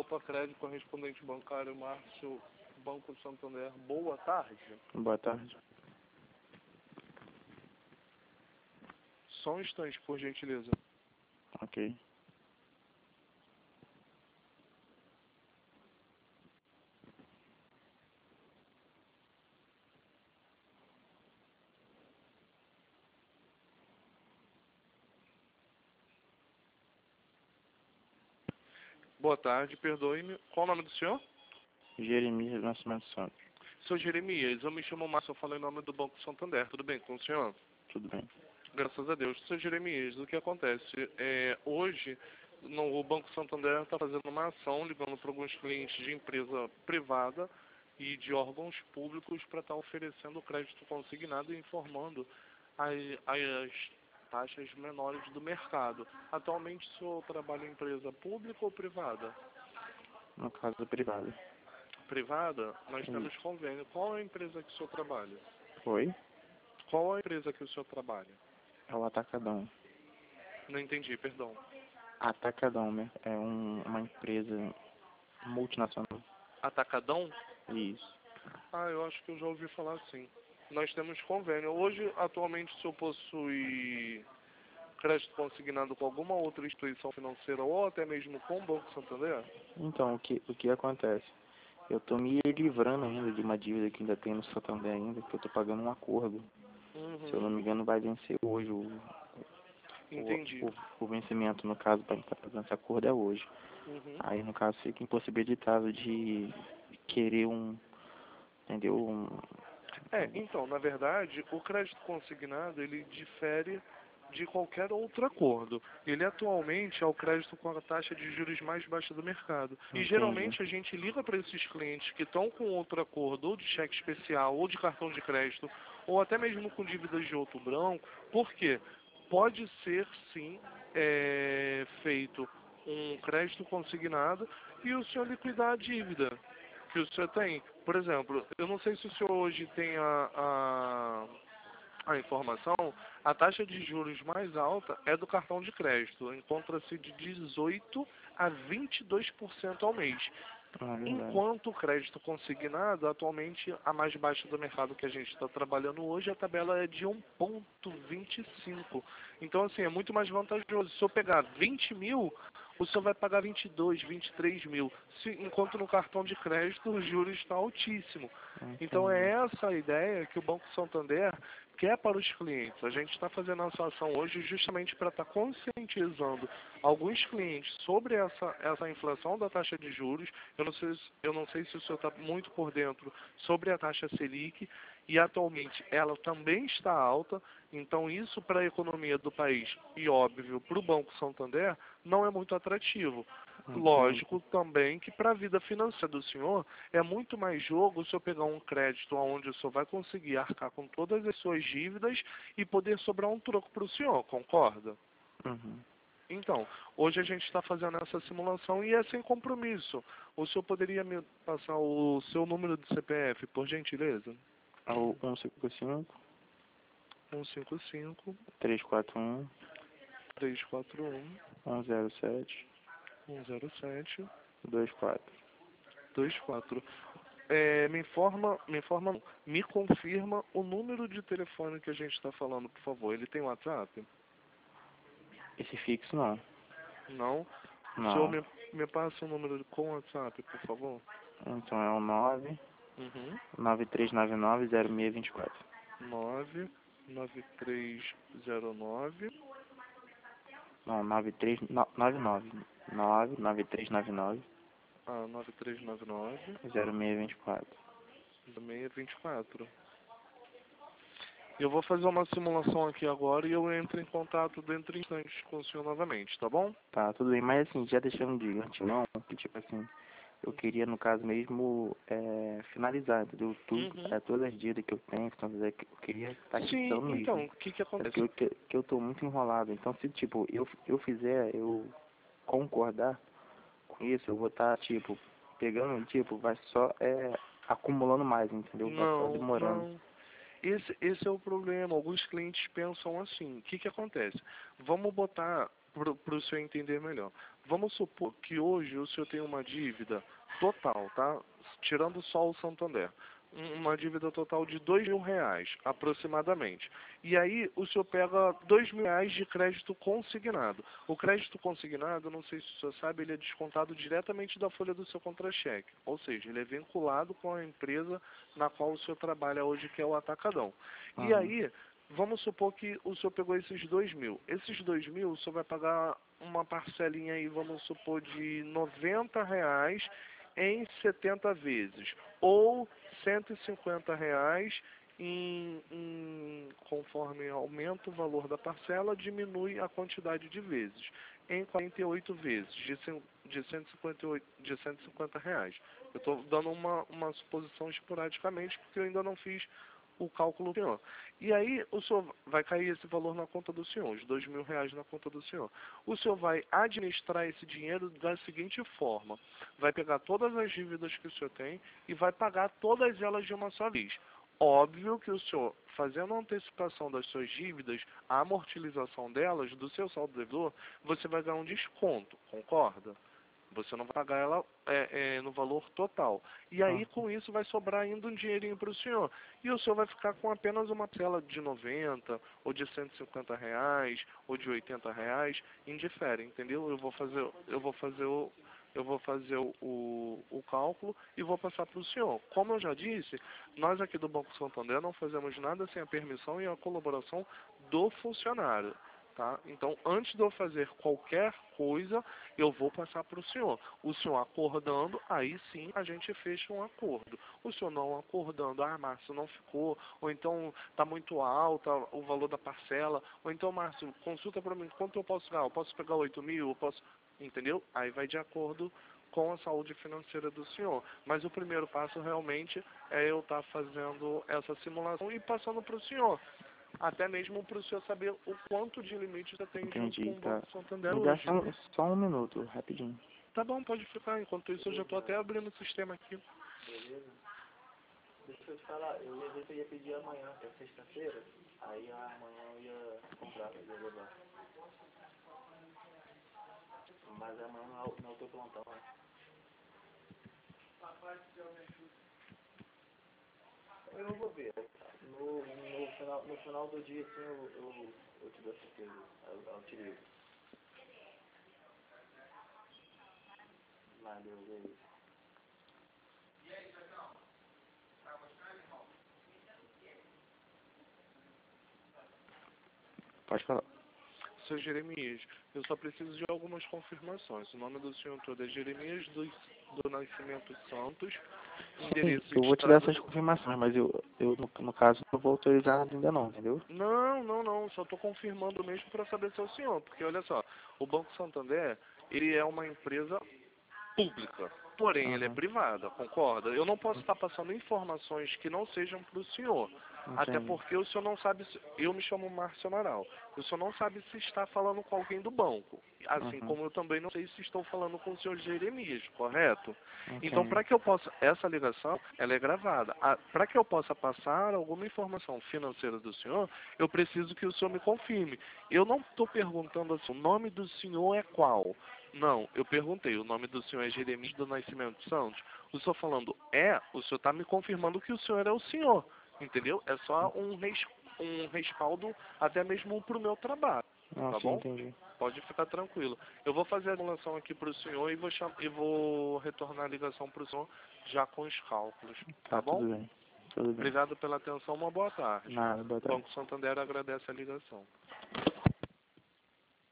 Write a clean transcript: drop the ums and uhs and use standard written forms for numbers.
Alfa Crédito, correspondente bancário Márcio, Banco Santander. Boa tarde. Boa tarde. Só um instante, por gentileza. Ok. Boa tarde, perdoe-me. Qual o nome do senhor? Jeremias Nascimento Santos. Seu Jeremias, eu me chamo Márcio, eu falo em nome do Banco Santander. Tudo bem com o senhor? Tudo bem. Graças a Deus. Seu Jeremias, o que acontece? Hoje, o Banco Santander está fazendo uma ação, ligando para alguns clientes de empresa privada e de órgãos públicos para estar oferecendo crédito consignado e informando as taxas menores do mercado. Atualmente, o senhor trabalha em empresa pública ou privada? No caso privado. Privada, nós Sim. temos convênio. Qual é a empresa que o senhor trabalha? Oi? Qual é a empresa que o senhor trabalha? É o Atacadão. Não entendi, perdão. Atacadão, né? É uma empresa multinacional. Atacadão? Isso. Eu acho que eu já ouvi falar sim. Nós temos convênio. Hoje, atualmente, o senhor possui crédito consignado com alguma outra instituição financeira ou até mesmo com o Banco Santander? Então, o que acontece? Eu tô me livrando ainda de uma dívida que ainda tem no Santander ainda, que eu tô pagando um acordo. Se eu não Uhum. me engano, vai vencer hoje. Entendi. O vencimento, no caso, para estar fazendo esse acordo é hoje. Uhum. Aí, no caso, fica impossibilitado de querer entendeu? Então, na verdade, o crédito consignado, ele difere de qualquer outro acordo. Ele atualmente é o crédito com a taxa de juros mais baixa do mercado. E Entendi. geralmente a gente liga para esses clientes que estão com outro acordo, ou de cheque especial, ou de cartão de crédito, ou até mesmo com dívidas de outro branco, porque pode ser sim feito um crédito consignado e o senhor liquidar a dívida que o senhor tem. Por exemplo, eu não sei se o senhor hoje tem a informação, a taxa de juros mais alta é do cartão de crédito, encontra-se de 18% a 22% ao mês. Ah, verdade. Enquanto o crédito consignado, atualmente, a mais baixa do mercado que a gente está trabalhando hoje, a tabela é de 1,25. Então, assim, é muito mais vantajoso. Se eu pegar 20 mil, o senhor vai pagar 22, 23 mil. Enquanto no cartão de crédito, o juros está altíssimo. Então, Entendi. é essa a ideia que o Banco Santander quer para os clientes. A gente está fazendo essa ação hoje justamente para estar conscientizando alguns clientes sobre essa inflação da taxa de juros. Eu não sei se o senhor está muito por dentro sobre a taxa Selic, e atualmente ela também está alta, então isso para a economia do país e, óbvio, para o Banco Santander, não é muito atrativo. Entendi. Lógico também que para a vida financeira do senhor é muito mais jogo o senhor pegar um crédito onde o senhor vai conseguir arcar com todas as suas dívidas e poder sobrar um troco para o senhor, concorda? Uhum. Então, hoje a gente está fazendo essa simulação e é sem compromisso. O senhor poderia me passar o seu número de CPF, por gentileza? É o 155 155 341 341 107 107 24. 24. Me confirma o número de telefone que a gente está falando, por favor. Ele tem WhatsApp? Esse fixo não. Não? O senhor Não. me passa o número com WhatsApp, por favor? Então é o 9 Uhum. 9399 0624. 99309 Não, 9399 99399 9399 0624. 624. Eu vou fazer uma simulação aqui agora e eu entro em contato dentro de instantes com o senhor novamente, tá bom? Tá, tudo bem, mas assim, já deixando de antemão, que tipo assim, eu queria no caso mesmo finalizar, entendeu? Tudo, Uhum. todas as dívidas que eu tenho, então, eu queria estar Sim, quitando então, mesmo. o que que É acontece? que eu tô muito enrolado, então se tipo, eu fizer, eu concordar com isso, eu vou estar, tipo, pegando, tipo, vai só acumulando mais, entendeu? Vai só Não, demorando. não. Esse é o problema. Alguns clientes pensam assim. O que que acontece? Vamos botar para o senhor entender melhor. Vamos supor que hoje o senhor tem uma dívida total, tá? Tirando só o Santander. Uma dívida total de R$ 2.000, aproximadamente. E aí o senhor pega R$ 2.000 de crédito consignado. O crédito consignado, não sei se o senhor sabe, ele é descontado diretamente da folha do seu contra-cheque. Ou seja, ele é vinculado com a empresa na qual o senhor trabalha hoje, que é o Atacadão. E Uhum. aí, vamos supor que o senhor pegou esses 2.000. Esses 2.000, o senhor vai pagar uma parcelinha aí, vamos supor, de R$ 90 em 70 vezes. Ou R$ 150 conforme aumenta o valor da parcela, diminui a quantidade de vezes. Em 48 vezes, de 150 reais. Eu estou dando uma suposição esporadicamente, porque eu ainda não fiz o cálculo do senhor. E aí, o senhor vai cair esse valor na conta do senhor, os R$ 2.000 na conta do senhor. O senhor vai administrar esse dinheiro da seguinte forma: vai pegar todas as dívidas que o senhor tem e vai pagar todas elas de uma só vez. Óbvio que o senhor, fazendo a antecipação das suas dívidas, a amortização delas, do seu saldo devedor, você vai ganhar um desconto, concorda? Você não vai pagar ela no valor total. E aí, com isso, vai sobrar ainda um dinheirinho para o senhor. E o senhor vai ficar com apenas uma tela de 90, ou de R$ 150, ou de R$ 80, indifere, entendeu? Eu vou fazer o cálculo e vou passar para o senhor. Como eu já disse, nós aqui do Banco Santander não fazemos nada sem a permissão e a colaboração do funcionário. Tá? Então, antes de eu fazer qualquer coisa, eu vou passar para o senhor. O senhor acordando, aí sim a gente fecha um acordo. O senhor não acordando, Márcio, não ficou, ou então está muito alta o valor da parcela, ou então, Márcio, consulta para mim, quanto eu posso ganhar? Eu posso pegar 8.000, eu posso... Entendeu? Aí vai de acordo com a saúde financeira do senhor. Mas o primeiro passo realmente é eu estar fazendo essa simulação e passando para o senhor. Até mesmo para o senhor saber o quanto de limite você tem junto com Entendi, o tá. Banco Santander Me dá hoje. só um minuto, rapidinho. Tá bom, pode ficar. Enquanto isso, eu já estou até abrindo o sistema aqui. Beleza. Deixa eu te falar, eu ia ver se eu ia pedir amanhã, que é sexta-feira. Aí amanhã eu ia comprar pra levar. Mas amanhã não é o teu plantão, né? Eu vou ver. No final do dia, assim, eu te dou certeza. Eu te ligo. Valeu, beleza. Pode falar. Seu Jeremias, eu só preciso de algumas confirmações. O nome do senhor todo é Jeremias do Nascimento Santos, Sim, endereço eu vou te dar Estrada... essas confirmações, mas no caso, não vou autorizar ainda não, entendeu? Não, só estou confirmando mesmo para saber se é o senhor, porque olha só, o Banco Santander, ele é uma empresa pública, porém ele é Uhum. privada, concorda? Eu não posso estar passando informações que não sejam para o senhor, até Entendi. porque o senhor não sabe, eu me chamo Márcio Amaral, o senhor não sabe se está falando com alguém do banco, assim Uhum. como eu também não sei se estou falando com o senhor Jeremias, correto? Então, Entendi. para que eu possa, essa ligação, ela é gravada, para que eu possa passar alguma informação financeira do senhor, eu preciso que o senhor me confirme. Eu não estou perguntando assim, o nome do senhor é qual? Não, eu perguntei, o nome do senhor é Jeremias do Nascimento Santos. O senhor falando o senhor está me confirmando que o senhor é o senhor, entendeu? É só um respaldo até mesmo para o meu trabalho, Não, tá sim, bom? entendi. Pode ficar tranquilo. Eu vou fazer a simulação aqui para o senhor e vou retornar a ligação para o senhor já com os cálculos, tá Tá, bom? tudo bem. Tudo bem. Obrigado pela atenção, uma boa tarde. Nada, boa O tarde. Banco Santander agradece a ligação.